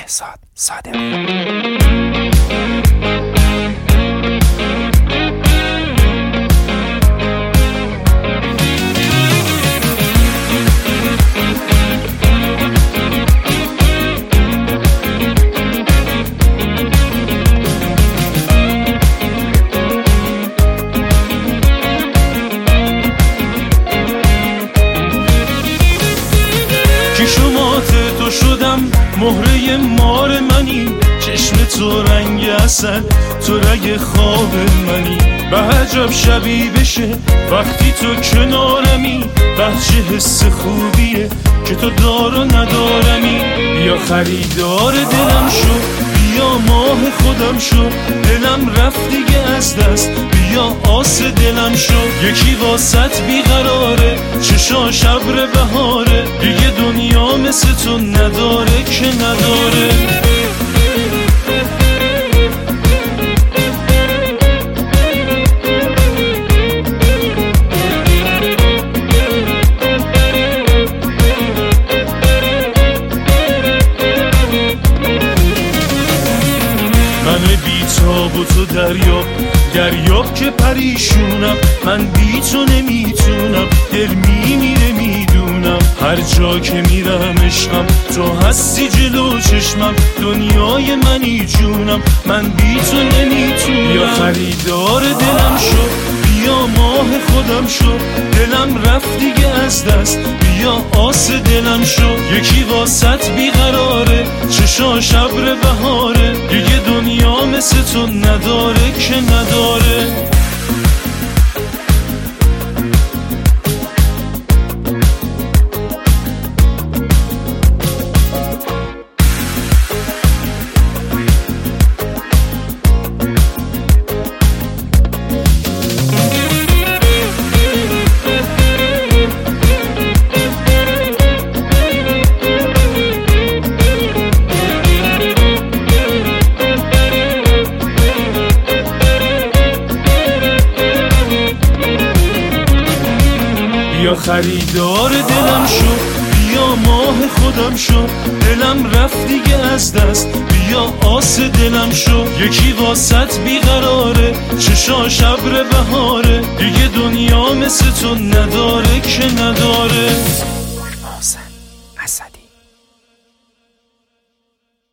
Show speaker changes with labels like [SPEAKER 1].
[SPEAKER 1] بهزاد صادقی.
[SPEAKER 2] چشمات تو شدم مهره مار منی، چشم تو رنگ اصل، تو رگ خواب منی. به عجب شبی بشه وقتی تو کنارمی، بچه حس خوبیه که تو دار و ندارمی. بیا خریدار دلم شو، بیا ماه خودم شو، دلم رفت دیگه از دست، بیا آس دلم شو. یکی واسط بیقراره، چشاش ابر بهاره، دیگه دنیا مثل تو نداره که نداره. من بی تاب و تو دریاب که پریشونم، من بی تو نمیتونم، دل میمیره میدونم. هر جا که میرم عشقم، تو هستی جلو چشمم، دنیای منی جونم، من بی تو نمیتونم. یا خریدار دلم شو، بیا ماه خودم شو، دلم رفت دیگه از دست، بیا آس دلم شو. یکی واسط بیقراره، چشاش ابر بهاره، دیگه دنیا مثل تو نداره که نداره. بیا خریدار دلم شو، بیا ماه خودم شو، دلم رفت دیگه از دست، بیا آس دلم شو. یکی واسط بیقراره، چشاش ابر بهاره، دیگه دنیا مثل تو نداره که نداره.